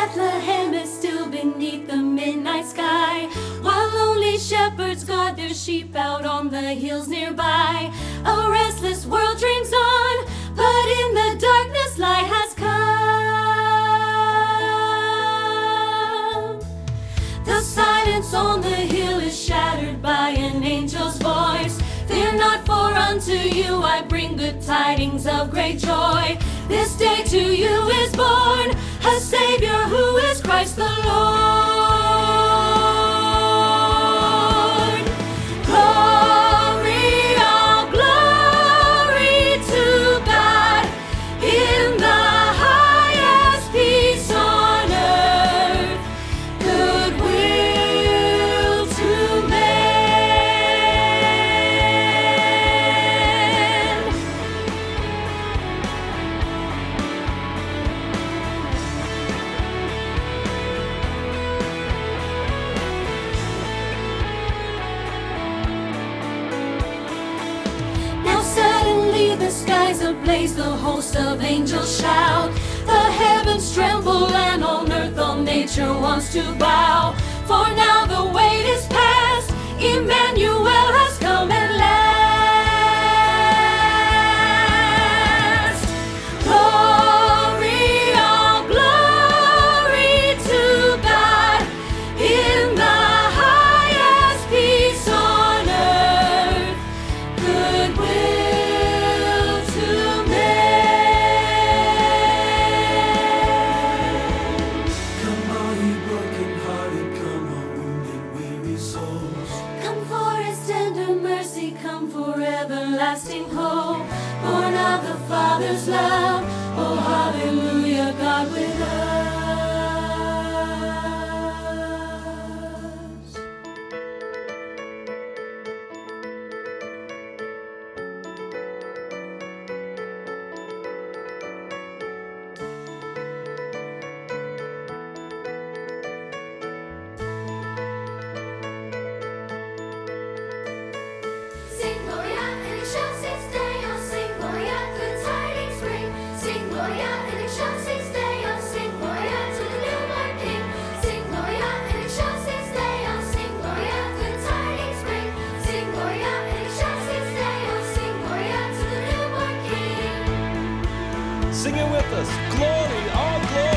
Bethlehem is still beneath the midnight sky, while lonely shepherds guard their sheep out on the hills nearby. A restless world dreams on, but in the darkness light has come. The silence on the hill is shattered by an angel's voice. Fear not, for unto you I bring good tidings of great joy. This day to you is born a Savior, who is Christ the Lord. Glory, all glory to God in the highest, peace on earth, goodwill to men. Now suddenly the skies ablaze, the host of angels shout. The heavens tremble and on earth all nature wants to bow. For now the wait is past, Emmanuel has come at last. Glory, all glory to God in the highest, peace on earth, goodwill to men. Come all ye broken-hearted, come all wounded, weary souls. Come for his tender mercy, come for everlasting hope. Born of the Father's love, oh hallelujah, God with us. Sing Gloria in excelsis Deo, sing Gloria, good tidings bring. Sing Gloria in excelsis Deo, sing Gloria to the newborn King. Sing Gloria in excelsis Deo, sing Gloria, good tidings bring. Sing Gloria in excelsis Deo, sing Gloria to the newborn King. Sing it with us. Glory, all glory.